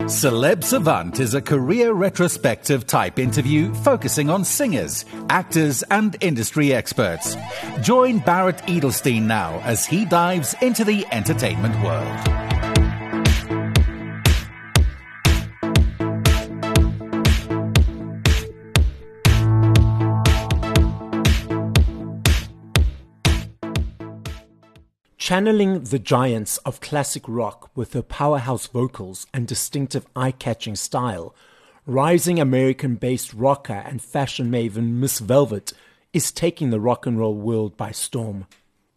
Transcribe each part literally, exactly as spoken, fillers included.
Celeb Savant is a career retrospective type interview focusing on singers, actors, and industry experts. Join Barrett Edelstein now as he dives into the entertainment world. Channeling the giants of classic rock with her powerhouse vocals and distinctive eye-catching style, rising American-based rocker and fashion maven Miss Velvet is taking the rock and roll world by storm.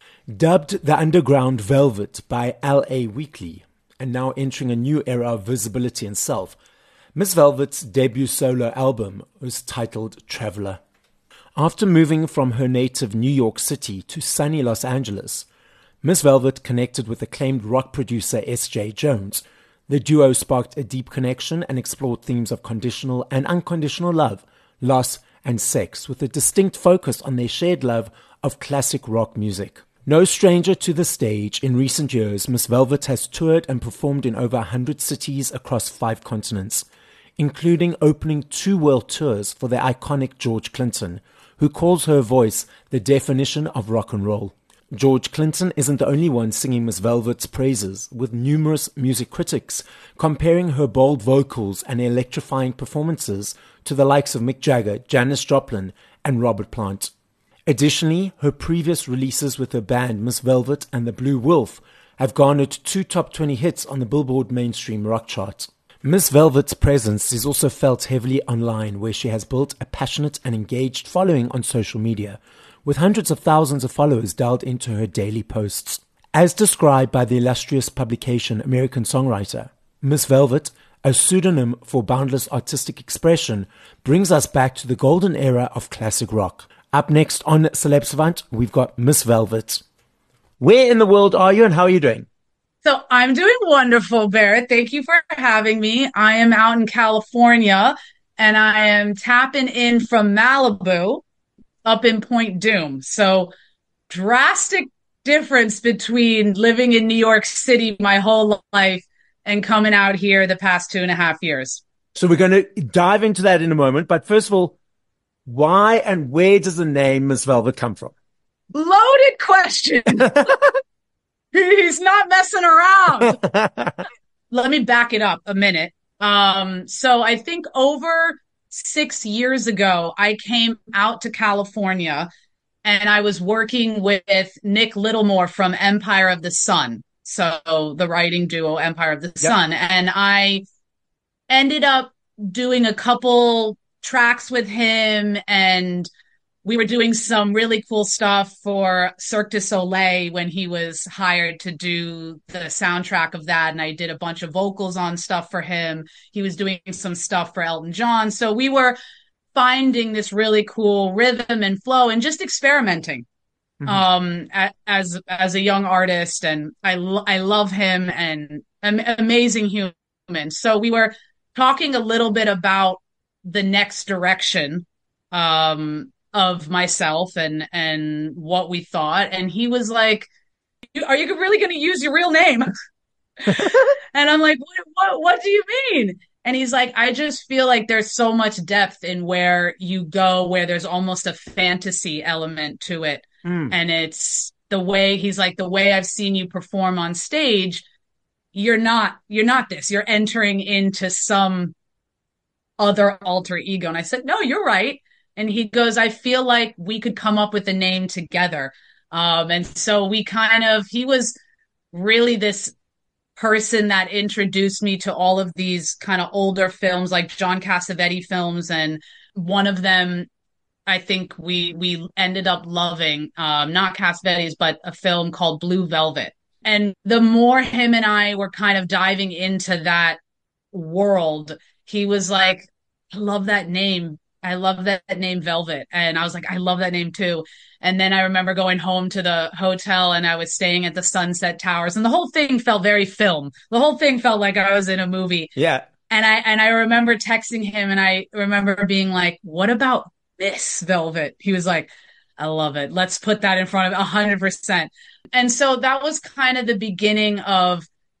Dubbed the Underground Velvet by L A Weekly, and now entering a new era of visibility and self, Miss Velvet's debut solo album was titled Traveler. After moving from her native New York City to sunny Los Angeles, Miss Velvet connected with acclaimed rock producer S J Jones. The duo sparked a deep connection and explored themes of conditional and unconditional love, loss, and sex, with a distinct focus on their shared love of classic rock music. No stranger to the stage, in recent years, Miss Velvet has toured and performed in over one hundred cities across five continents, including opening two world tours for the iconic George Clinton, who calls her voice the definition of rock and roll. George Clinton isn't the only one singing Miss Velvet's praises, with numerous music critics comparing her bold vocals and electrifying performances to the likes of Mick Jagger, Janis Joplin, and Robert Plant. Additionally, her previous releases with her band Miss Velvet and the Blue Wolf have garnered two top twenty hits on the Billboard mainstream rock chart. Miss Velvet's presence is also felt heavily online, where she has built a passionate and engaged following on social media, with hundreds of thousands of followers dialed into her daily posts. As described by the illustrious publication American Songwriter, Miss Velvet, a pseudonym for boundless artistic expression, brings us back to the golden era of classic rock. Up next on Celeb Savant, we've got Miss Velvet. Where in the world are you and how are you doing? So I'm doing wonderful, Barrett. Thank you for having me. I am out in California and I am tapping in from Malibu up in Point Doom. So drastic difference between living in New York City my whole life and coming out here the past two and a half years. So we're going to dive into that in a moment. But first of all, why and where does the name Miss Velvet come from? Loaded question. He's not messing around. Let me back it up a minute. Um, so I think over six years ago, I came out to California and I was working with Nick Littlemore from Empire of the Sun. So the writing duo Empire of the yep. Sun. And I ended up doing a couple tracks with him, and we were doing some really cool stuff for Cirque du Soleil when he was hired to do the soundtrack of that. And I did a bunch of vocals on stuff for him. He was doing some stuff for Elton John. So we were finding this really cool rhythm and flow and just experimenting, mm-hmm. um, a, as, as a young artist. And I, lo- I love him and an amazing human. So we were talking a little bit about the next direction, um, of myself and, and what we thought. And he was like, are you really going to use your real name? And I'm like, what, what, what do you mean? And he's like, I just feel like there's so much depth in where you go, where there's almost a fantasy element to it. Mm. And it's the way he's like, the way I've seen you perform on stage, you're not, you're not this, you're entering into some other alter ego. And I said, no, you're right. And he goes, I feel like we could come up with a name together. Um, and so we kind of, he was really this person that introduced me to all of these kind of older films, like John Cassavetes films. And one of them, I think we, we ended up loving, um, not Cassavetes, but a film called Blue Velvet. And the more him and I were kind of diving into that world, he was like, I love that name. I love that name Velvet. And I was like, I love that name too. And then I remember going home to the hotel and I was staying at the Sunset Towers and the whole thing felt very film. The whole thing felt like I was in a movie. Yeah. And I, and I remember texting him and I remember being like, what about Miss Velvet? He was like, I love it. Let's put that in front of a hundred percent. And so that was kind of the beginning of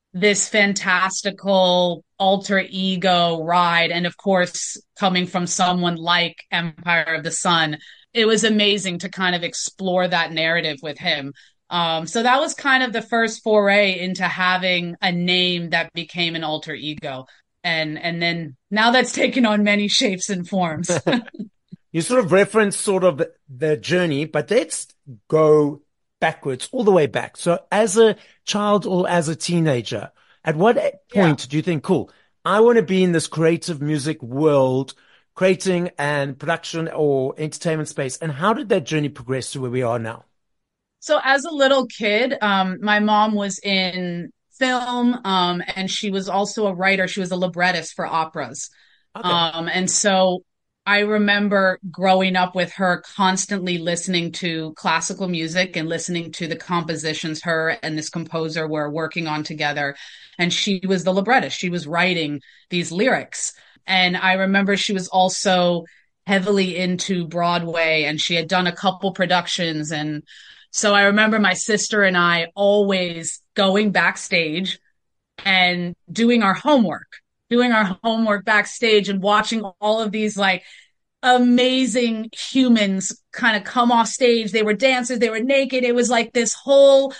this fantastical alter ego ride. And of course, coming from someone like Empire of the Sun, it was amazing to kind of explore that narrative with him. Um, so that was kind of the first foray into having a name that became an alter ego. And, and then now that's taken on many shapes and forms. You sort of reference sort of the journey, but let's go backwards, all the way back. So as a child or as a teenager, at what point yeah. do you think, cool, I want to be in this creative music world, creating and production or entertainment space? And how did that journey progress to where we are now? So as a little kid, um, my mom was in film, um, and she was also a writer. She was a librettist for operas. Okay. Um, and so I remember growing up with her constantly listening to classical music and listening to the compositions her and this composer were working on together. And she was the librettist. She was writing these lyrics. And I remember she was also heavily into Broadway, and she had done a couple productions. And so I remember my sister and I always going backstage and doing our homework. doing our homework backstage and watching all of these like amazing humans kind of come off stage. They were dancers. They were naked. It was like this whole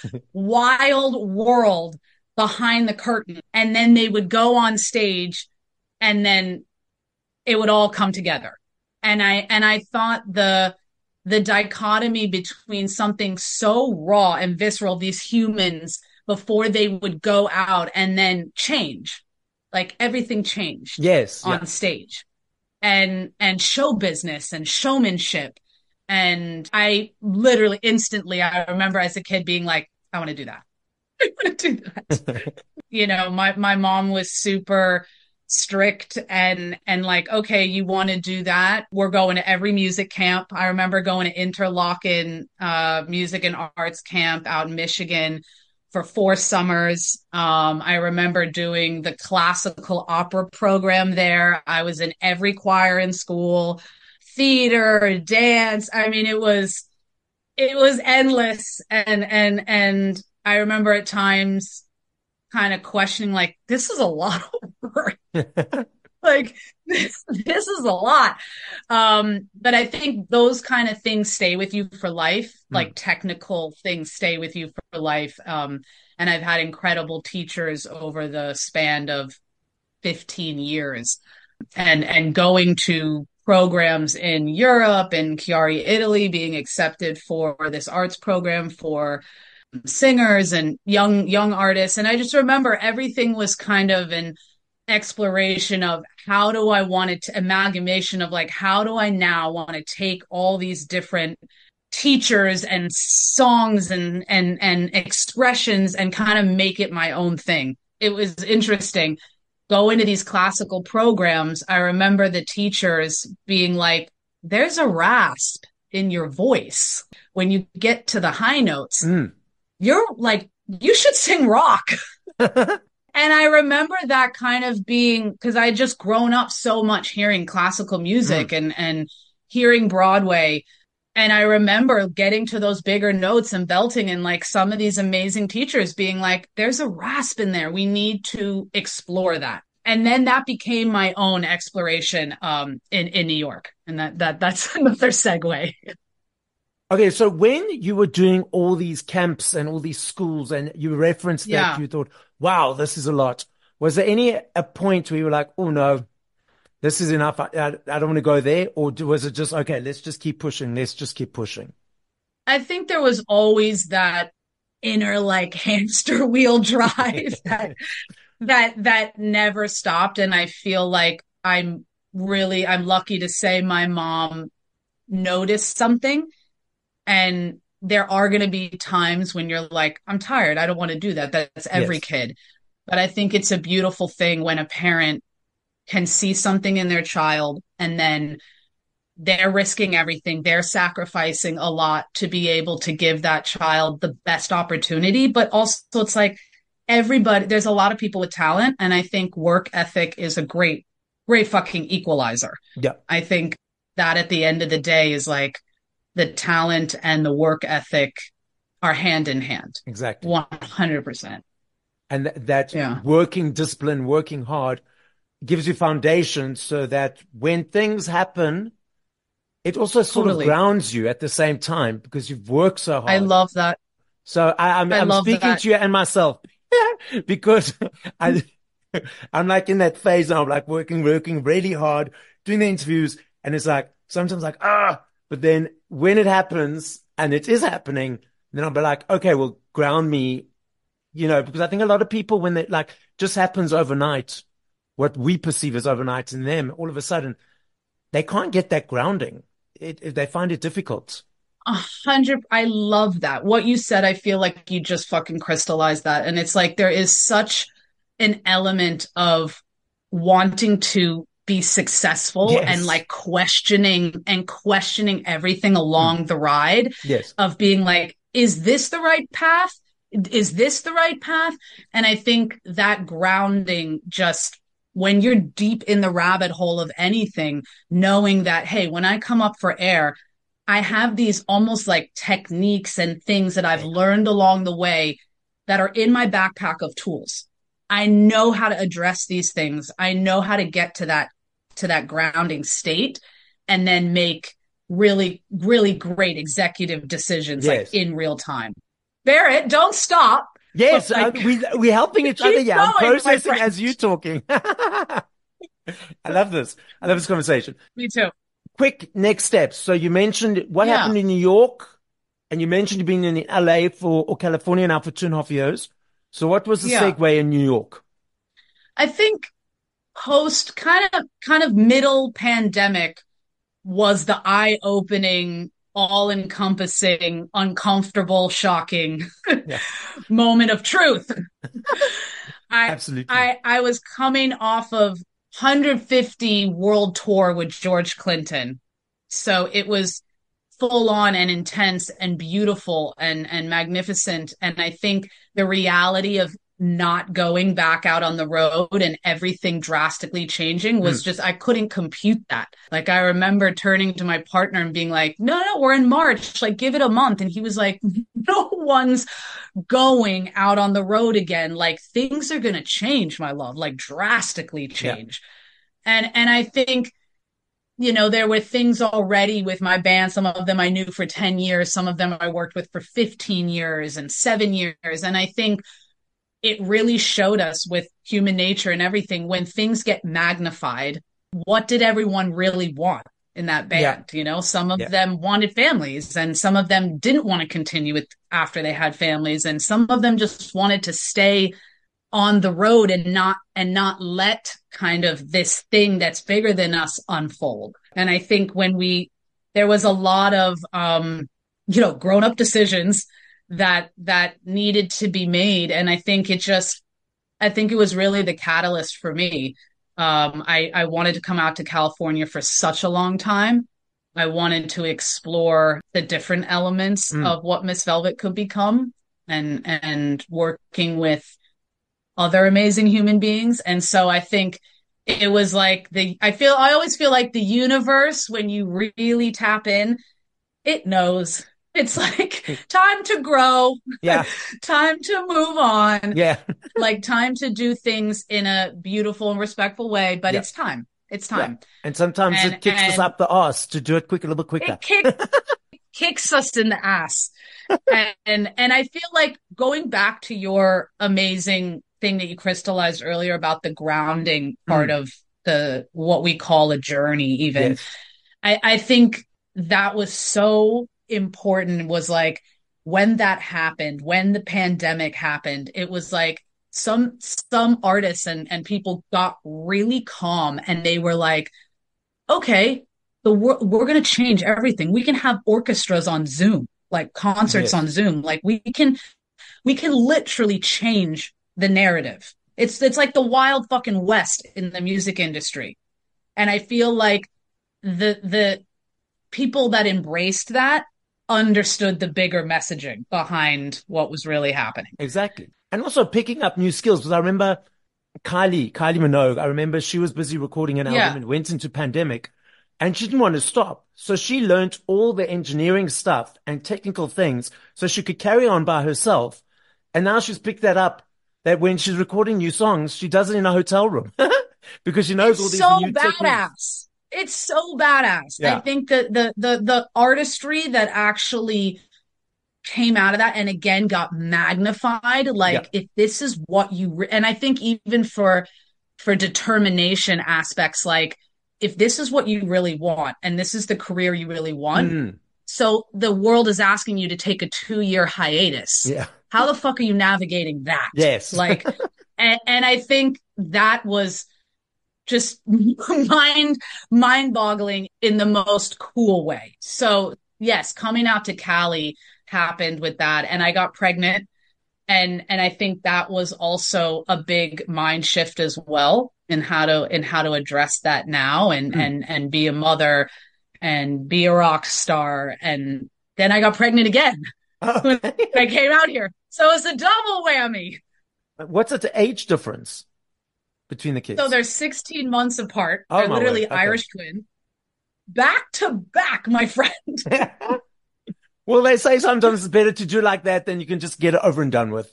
wild world behind the curtain. And then they would go on stage and then it would all come together. And I, and I thought the, the dichotomy between something so raw and visceral, these humans before they would go out and then change. Like everything changed yes, on yeah. stage and, and show business and showmanship. And I literally instantly, I remember as a kid being like, I want to do that. I want to do that. You know, my, my mom was super strict and, and like, okay, you want to do that? We're going to every music camp. I remember going to Interlochen, uh, music and arts camp out in Michigan for four summers. Um, I remember doing the classical opera program there. I was in every choir in school, theater, dance. I mean, it was, it was endless. And, and, and I remember at times kind of questioning, like, this is a lot of work. Like, this, this is a lot. Um, but I think those kind of things stay with you for life, mm. like technical things stay with you for life. Um, and I've had incredible teachers over the span of fifteen years and, and going to programs in Europe and Chiari, Italy, being accepted for this arts program for singers and young, young artists. And I just remember everything was kind of an exploration of how do I want it to amalgamation of like, how do I now want to take all these different teachers and songs and, and, and expressions and kind of make it my own thing. It was interesting going to these classical programs. I remember the teachers being like, there's a rasp in your voice when you get to the high notes. Mm. You're like, you should sing rock. And I remember that kind of being, because I had just grown up so much hearing classical music mm. and, and hearing Broadway. And I remember getting to those bigger notes and belting and like some of these amazing teachers being like, there's a rasp in there. We need to explore that. And then that became my own exploration um, in, in New York. And that, that that's another segue. Okay, so when you were doing all these camps and all these schools and you referenced that, yeah. you thought, wow, this is a lot. Was there any a point where you were like, oh no, this is enough. I, I, I don't want to go there. Or was it just, okay, let's just keep pushing. Let's just keep pushing. I think there was always that inner like hamster wheel drive that, that, that never stopped. And I feel like I'm really, I'm lucky to say my mom noticed something. And there are going to be times when you're like, I'm tired. I don't want to do that. That's every yes. kid. But I think it's a beautiful thing when a parent can see something in their child and then they're risking everything. They're sacrificing a lot to be able to give that child the best opportunity. But also it's like everybody, there's a lot of people with talent. And I think work ethic is a great, great fucking equalizer. Yeah. I think that at the end of the day is like, the talent and the work ethic are hand in hand. Exactly. one hundred percent. And th- that Yeah. working discipline, working hard gives you foundation so that when things happen, it also sort Totally. of grounds you at the same time because you've worked so hard. I love that. So I, I'm, I I'm love speaking that. to you and myself because I, I'm like in that phase now, like working, working really hard, doing the interviews. And it's like, sometimes like, ah, but then when it happens and it is happening, then I'll be like, okay, well, ground me, you know, because I think a lot of people, when it like just happens overnight, what we perceive as overnight in them, all of a sudden, they can't get that grounding. It, it, they find it difficult. A hundred. I love that. What you said, I feel like you just fucking crystallized that. And it's like there is such an element of wanting to be successful Yes. and like questioning and questioning everything along the ride Yes. of being like, is this the right path? Is this the right path? And I think that grounding just when you're deep in the rabbit hole of anything, knowing that, hey, when I come up for air, I have these almost like techniques and things that I've learned along the way that are in my backpack of tools. I know how to address these things. I know how to get to that, to that grounding state and then make really, really great executive decisions Yes. like in real time. Barrett, don't stop. Yes, Like, uh, we, we're helping each keep other. Yeah, I'm going, my processing friend. as you talking. I love this. I love this conversation. Me too. Quick next steps. So you mentioned what Yeah. happened in New York and you mentioned you've been in L A for, or California now for two and a half years. So what was the Yeah. segue in New York? I think post kind of kind of middle pandemic was the eye-opening, all-encompassing, uncomfortable, shocking Yeah. moment of truth. I Absolutely. I I was coming off of one hundred fifty world tour with George Clinton. So it was full on and intense and beautiful and and magnificent. And I think the reality of not going back out on the road and everything drastically changing was Mm. just, I couldn't compute that. Like I remember turning to my partner and being like, no, no, we're in March, like give it a month. And he was like, no one's going out on the road again. Like things are going to change, my love, like drastically change. Yeah. And, and I think, you know, there were things already with my band. Some of them I knew for ten years. Some of them I worked with for fifteen years and seven years. And I think it really showed us with human nature and everything, when things get magnified, what did everyone really want in that band? Yeah. You know, some of yeah. them wanted families and some of them didn't want to continue with after they had families. And some of them just wanted to stay on the road and not, and not let kind of this thing that's bigger than us unfold. And I think when we, there was a lot of, um, you know, grown up decisions that, that needed to be made. And I think it just, I think it was really the catalyst for me. Um, I, I wanted to come out to California for such a long time. I wanted to explore the different elements mm. of what Miss Velvet could become and, and working with other amazing human beings. And so I think it was like the, I feel, I always feel like the universe, when you really tap in, it knows. It's like time to grow. Yeah. Time to move on. Yeah. Like time to do things in a beautiful and respectful way, but yeah. it's time. It's time. Yeah. And sometimes and, it kicks us up the ass to do it quick, a little bit quicker. It, kick, it kicks us in the ass. and, and, and I feel like going back to your amazing thing that you crystallized earlier about the grounding part mm. of the, what we call a journey, even, yes. I, I think that was so important. Was like when that happened, when the pandemic happened, it was like some some artists and and people got really calm and they were like, okay, the wor- we're going to change everything. We can have orchestras on Zoom, like concerts yes. on Zoom. Like we can we can literally change the narrative. It's it's like the wild fucking west in the music industry. And I feel like the the people that embraced that understood the bigger messaging behind what was really happening. Exactly. And also picking up new skills. Because I remember Kylie, Kylie Minogue, I remember she was busy recording an album yeah. and went into pandemic and she didn't want to stop. So she learned all the engineering stuff and technical things so she could carry on by herself. And now she's picked that up that when she's recording new songs, she does it in a hotel room because she knows it's all these so new badass. techniques. It's so badass. Yeah. I think that the the the artistry that actually came out of that and again got magnified. Like Yeah. if this is what you re- and I think even for for determination aspects, like if this is what you really want and this is the career you really want, Mm. so the world is asking you to take a two year hiatus. Yeah. How the fuck are you navigating that? Yes. Like, and, and I think that was just mind mind boggling in the most cool way. So yes, coming out to Cali happened with that, and I got pregnant, and and I think that was also a big mind shift as well in how to in how to address that now, and Mm. and and be a mother and be a rock star, and then I got pregnant again when Okay. I came out here, so it's a double whammy. What's the age difference between the kids? So they're sixteen months apart. Oh, They're my literally word. Okay. Irish twin. Back to back, my friend. Well, they say sometimes it's better to do like that than you can just get it over and done with.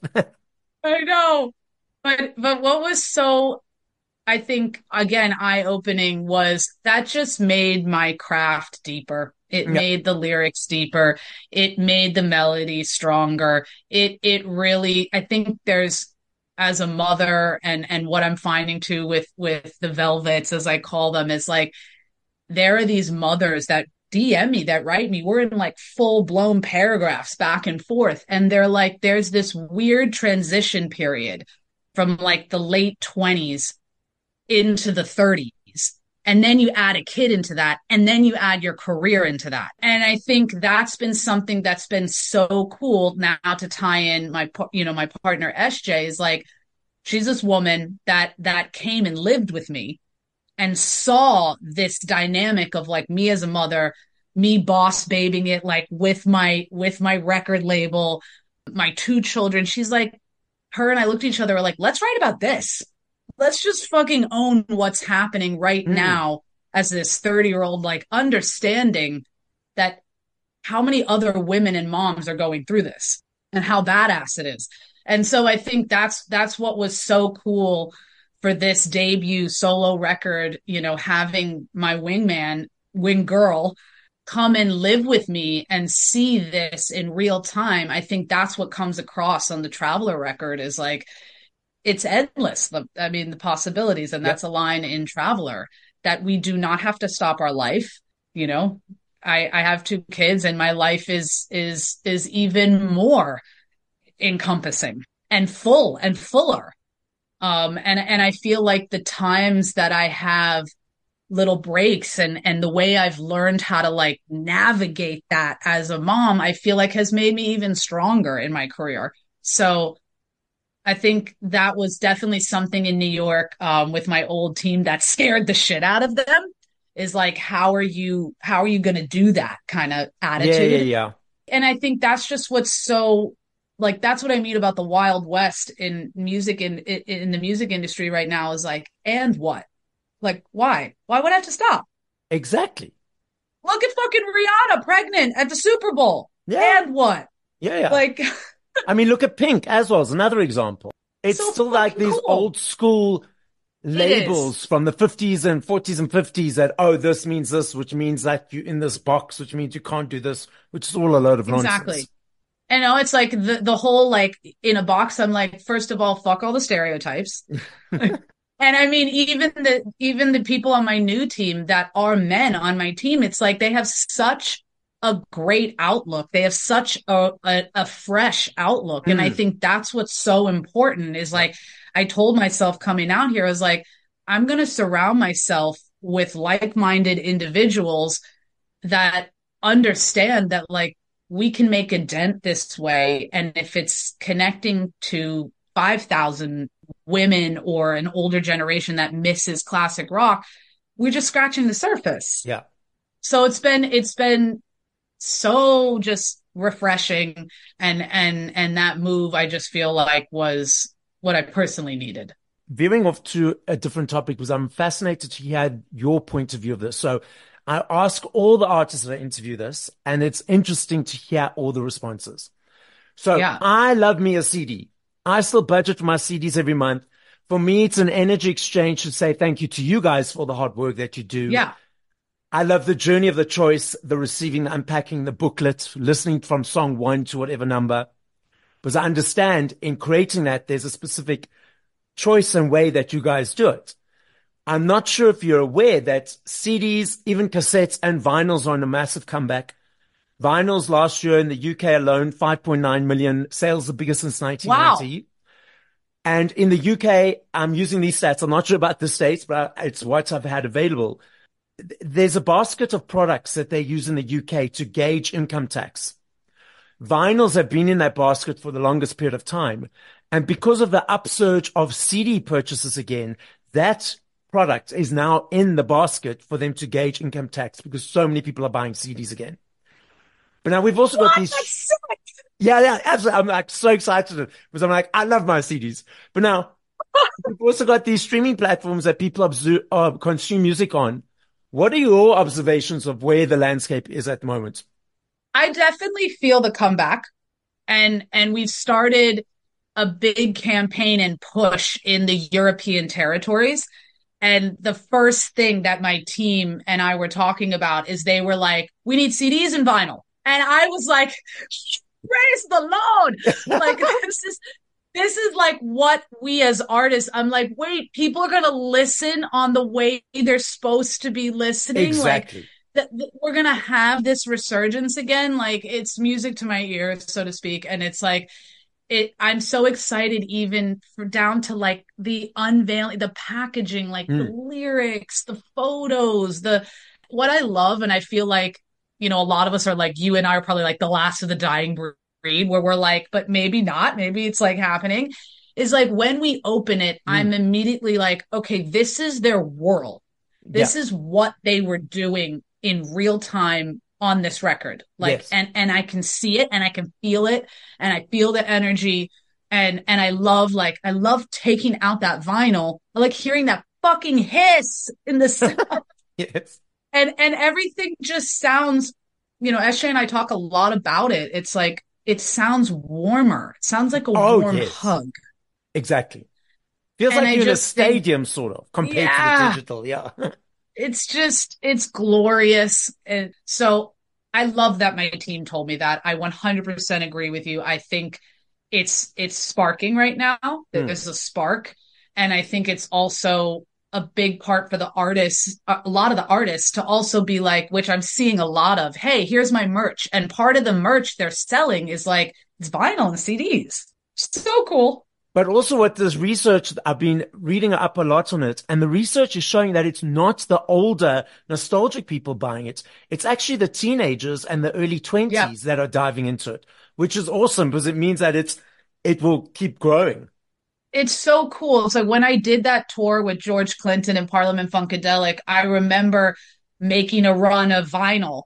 I know. But but what was so, I think, again, eye-opening was that just made my craft deeper. It Yeah. made the lyrics deeper. It made the melody stronger. It it really, I think there's, as a mother, and and what I'm finding too with with the Velvets, as I call them, is like there are these mothers that D M me, that write me. We're in like full blown paragraphs back and forth. And they're like, there's this weird transition period from like the late twenties into the thirties. And then you add a kid into that, and then you add your career into that. And I think that's been something that's been so cool now to tie in my, you know, my partner S J is like, she's this woman that, that came and lived with me and saw this dynamic of like me as a mother, me boss babying it, like with my, with my record label, my two children. She's like, her and I looked at each other, we're like, let's write about this. Let's just fucking own what's happening right Mm. now as this thirty year old, like understanding that how many other women and moms are going through this and how badass it is. And so I think that's, that's what was so cool for this debut solo record, you know, having my wingman, wing girl, come and live with me and see this in real time. I think that's what comes across on the Traveler record is like, it's endless. The, I mean, the possibilities. And that's yep. a line in Traveler that we do not have to stop our life. You know, I, I have two kids and my life is, is, is even more encompassing and full and fuller. Um, and, and I feel like the times that I have little breaks and, and the way I've learned how to like navigate that as a mom, I feel like has made me even stronger in my career. So I think that was definitely something in New York, um, with my old team that scared the shit out of them is like, how are you, how are you going to do that kind of attitude? Yeah, yeah, yeah. And I think that's just what's so, like, that's what I mean about the Wild West in music in, in, in the music industry right now is like, and what? Like, why? Why would I have to stop? Exactly. Look at fucking Rihanna pregnant at the Super Bowl. Yeah. And what? Yeah, yeah. Like, I mean, look at Pink as well as another example. It's so still like these cool. old school labels from the fifties and forties and fifties that, oh, this means this, which means that you're in this box, which means you can't do this, which is all a load of nonsense. Exactly. And now it's like the, the whole, like in a box, I'm like, first of all, fuck all the stereotypes. And I mean, even the, even the people on my new team that are men on my team, it's like they have such a great outlook. They have such a, a, a fresh outlook. Mm. And I think that's what's so important is like, I told myself coming out here, I was like, I'm going to surround myself with like-minded individuals that understand that like we can make a dent this way. And if it's connecting to five thousand women or an older generation that misses classic rock, we're just scratching the surface. Yeah. So it's been, it's been so just refreshing. And, and, and that move, I just feel like was what I personally needed. Veering off to a different topic because I'm fascinated to hear your point of view of this. So I ask all the artists that I interview this, and it's interesting to hear all the responses. So yeah. I love me a C D. I still budget for my C Ds every month. For me, it's an energy exchange to say thank you to you guys for the hard work that you do. Yeah. I love the journey of the choice, the receiving, the unpacking, the booklet, listening from song one to whatever number. Because I understand in creating that, there's a specific choice and way that you guys do it. I'm not sure if you're aware that C Ds, even cassettes and vinyls are on a massive comeback. Vinyls last year in the U K alone, five point nine million sales, the biggest since nineteen ninety. Wow. And in the U K, I'm using these stats. I'm not sure about the States, but it's what I've had available. There's a basket of products that they use in the U K to gauge income tax. Vinyls have been in that basket for the longest period of time. And because of the upsurge of C D purchases again, that product is now in the basket for them to gauge income tax because so many people are buying C Ds again. But now we've also what? got these. That's sick. Yeah, yeah, absolutely. I'm like so excited because I'm like, I love my C Ds. But now we've also got these streaming platforms that people observe, uh, consume music on. What are your observations of where the landscape is at the moment? I definitely feel the comeback, and and we've started a big campaign and push in the European territories. And the first thing that my team and I were talking about is they were like, we need C Ds and vinyl. And I was like, praise the Lord. Like, this is, this is like what we as artists, I'm like, wait, people are going to listen on the way they're supposed to be listening. Exactly. Like, th- th- we're going to have this resurgence again. Like, it's music to my ears, so to speak. And it's like, it, I'm so excited even for down to like the unveiling, the packaging, like mm. the lyrics, the photos, the, what I love. And I feel like, you know, a lot of us are like, you and I are probably like the last of the dying breed where we're like, but maybe not, maybe it's like happening is like when we open it, mm. I'm immediately like, okay, this is their world. This yeah. is what they were doing in real time on this record. Like, yes. and, and I can see it and I can feel it and I feel the energy. And, and I love, like, I love taking out that vinyl. I like hearing that fucking hiss in the sound. Yes. And, and everything just sounds, you know, S J and I talk a lot about it. It's like, it sounds warmer. It sounds like a oh, warm yes. hug. Exactly. Feels and like I you're in a stadium think, sort of compared yeah, to the digital. Yeah. It's just, it's glorious. And so I love that my team told me that. I one hundred percent agree with you. I think it's, it's sparking right now. There's mm. a spark. And I think it's also a big part for the artists, a lot of the artists to also be like, which I'm seeing a lot of, hey, here's my merch. And part of the merch they're selling is like, it's vinyl and C Ds. So cool. But also what this research, I've been reading up a lot on it, and the research is showing that it's not the older nostalgic people buying it. It's actually the teenagers and the early twenties yeah. that are diving into it, which is awesome because it means that it's, it will keep growing. It's so cool. So when I did that tour with George Clinton and Parliament Funkadelic, I remember making a run of vinyl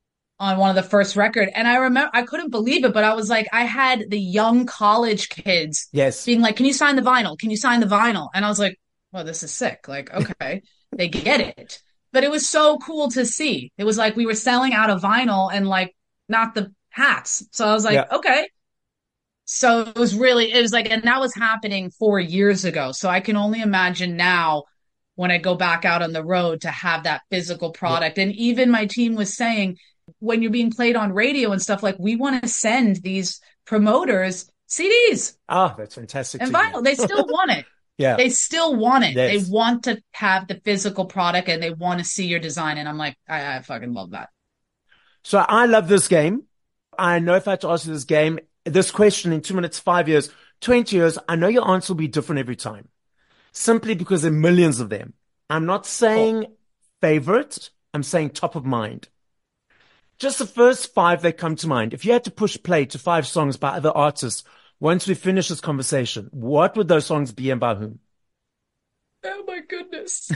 on one of the first record. And I remember, I couldn't believe it, but I was like, I had the young college kids yes. being like, can you sign the vinyl? Can you sign the vinyl? And I was like, well, this is sick. Like, okay, they get it. But it was so cool to see. It was like we were selling out of vinyl and like not the hats. So I was like, yeah. okay. So it was really, it was like, and that was happening four years ago. So I can only imagine now when I go back out on the road to have that physical product. Yeah. And even my team was saying, when you're being played on radio and stuff, like we want to send these promoters C Ds. Oh, that's fantastic. And vinyl, they still want it. Yeah. They still want it. Yes. They want to have the physical product and they want to see your design. And I'm like, I, I fucking love that. So I love this game. I know if I had to ask you this game, this question in two minutes, five years, twenty years, I know your answer will be different every time. Simply because there are millions of them. I'm not saying oh. favorite. I'm saying top of mind. Just the first five that come to mind. If you had to push play to five songs by other artists, once we finish this conversation, what would those songs be and by whom? Oh my goodness.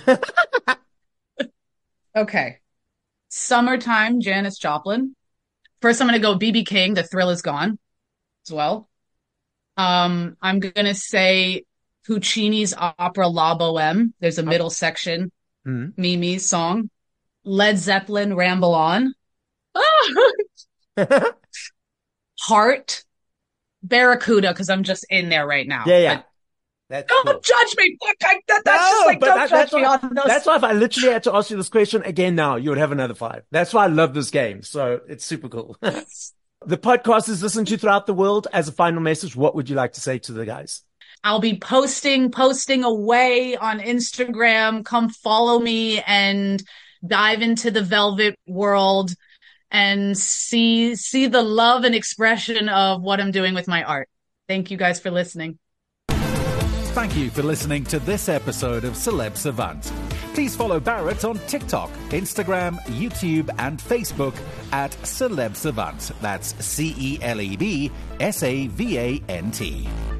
Okay. Summertime, Janis Joplin. First, I'm going to go B B King, The Thrill Is Gone as well. Um, I'm going to say Puccini's opera La Boheme. There's a middle section. Mm-hmm. Mimi's song. Led Zeppelin, Ramble On. Heart. Barracuda because I'm just in there right now. Yeah, yeah. But That's don't cool. judge me. Fuck, I, that, that's No, just like, but don't that- judge that's me why, on those. That's why if I literally had to ask you this question again now, you would have another five. That's why I love this game. So it's super cool. The podcast is listened to throughout the world. As a final message, what would you like to say to the guys? I'll be posting, posting away on Instagram. Come follow me and dive into the Velvet world and see, see the love and expression of what I'm doing with my art. Thank you guys for listening. Thank you for listening to this episode of Celeb Savant. Please follow Barrett on TikTok, Instagram, YouTube, and Facebook at Celeb Savant. That's C E L E B S A V A N T.